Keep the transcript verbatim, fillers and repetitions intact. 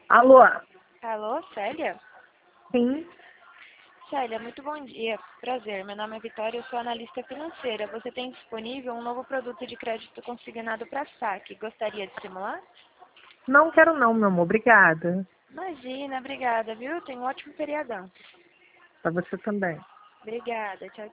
Alô? Alô, Célia? Sim. Célia, muito bom dia. Prazer, meu nome é Vitória, eu sou analista financeira. Você tem disponível um novo produto de crédito consignado para saque. Gostaria de simular? Não quero não, meu amor. Obrigada. Imagina, obrigada, viu? Tenha um ótimo feriadão. Para você também. Obrigada, tchau,